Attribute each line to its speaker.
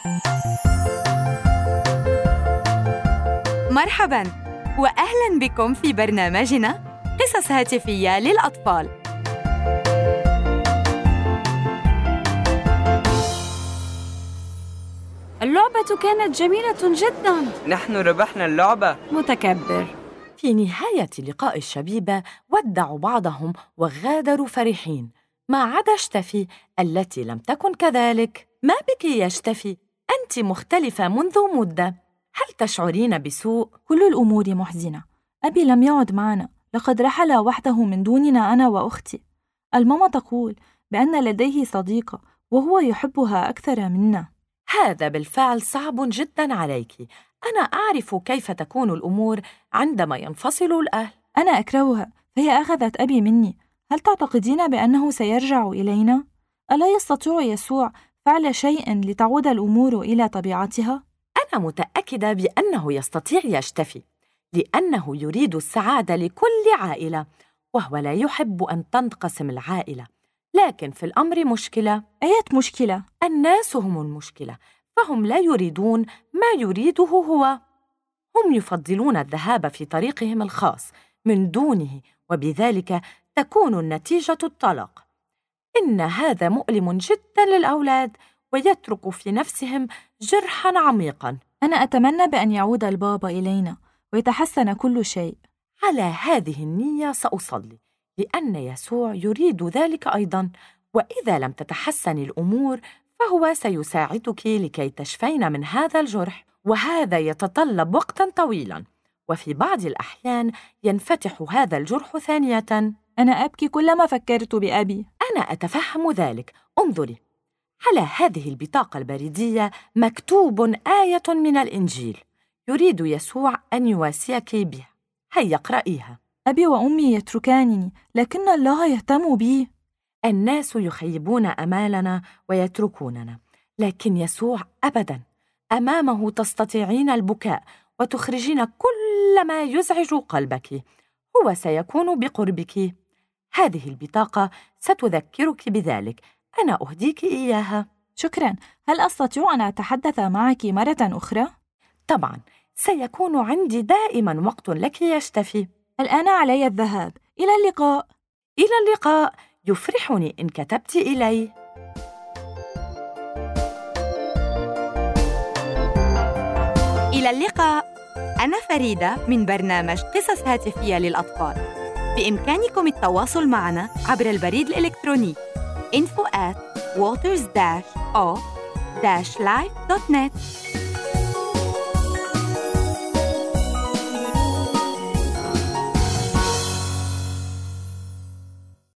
Speaker 1: مرحباً وأهلاً بكم في برنامجنا قصص هاتفية للأطفال.
Speaker 2: اللعبة كانت جميلة جداً.
Speaker 3: نحن ربحنا اللعبة.
Speaker 2: متكبر.
Speaker 4: في نهاية لقاء الشبيبة ودعوا بعضهم وغادروا فرحين، ما عدا اشتفي التي لم تكن كذلك. ما بك يا اشتفي؟ أنت مختلفة منذ مدة، هل تشعرين بسوء؟
Speaker 5: كل الأمور محزنة. أبي لم يعد معنا، لقد رحل وحده من دوننا أنا وأختي. الماما تقول بأن لديه صديقة وهو يحبها أكثر منا.
Speaker 4: هذا بالفعل صعب جداً عليك. أنا أعرف كيف تكون الأمور عندما ينفصل الأهل.
Speaker 5: أنا أكرهها، فهي أخذت أبي مني. هل تعتقدين بأنه سيرجع إلينا؟ ألا يستطيع يسوع فعل شيء لتعود الأمور إلى طبيعتها؟
Speaker 4: أنا متأكدة بأنه يستطيع يشتفي، لأنه يريد السعادة لكل عائلة، وهو لا يحب أن تنقسم العائلة. لكن في الأمر مشكلة.
Speaker 5: أية مشكلة؟
Speaker 4: الناس هم المشكلة، فهم لا يريدون ما يريده هو. هم يفضلون الذهاب في طريقهم الخاص من دونه، وبذلك تكون النتيجة الطلاق. إن هذا مؤلم جداً للأولاد، ويترك في نفسهم جرحاً عميقاً.
Speaker 5: أنا أتمنى بأن يعود البابا إلينا ويتحسن كل شيء.
Speaker 4: على هذه النية سأصلي، لأن يسوع يريد ذلك أيضاً. وإذا لم تتحسن الأمور فهو سيساعدك لكي تشفين من هذا الجرح، وهذا يتطلب وقتاً طويلاً، وفي بعض الأحيان ينفتح هذا الجرح ثانية.
Speaker 5: أنا أبكي كلما فكرت بأبي.
Speaker 4: أنا أتفهم ذلك. انظري، على هذه البطاقة البريدية مكتوب آية من الإنجيل يريد يسوع أن يواسيك بها. هيا اقرأيها.
Speaker 5: أبي وأمي يتركانني، لكن الله يهتم بي.
Speaker 4: الناس يخيبون أمالنا ويتركوننا، لكن يسوع أبداً. أمامه تستطيعين البكاء وتخرجين كل ما يزعج قلبك. هو سيكون بقربك. هذه البطاقة ستذكرك بذلك. أنا أهديك إياها.
Speaker 5: شكراً. هل أستطيع أن أتحدث معك مرة أخرى؟
Speaker 4: طبعاً، سيكون عندي دائماً وقت لك يشتفي.
Speaker 5: الآن علي الذهاب. إلى اللقاء.
Speaker 4: إلى اللقاء. يفرحني إن كتبت إلي.
Speaker 1: إلى اللقاء. أنا فريدة من برنامج قصص هاتفية للأطفال. بإمكانكم التواصل معنا عبر البريد الإلكتروني info@waters-o-life.net.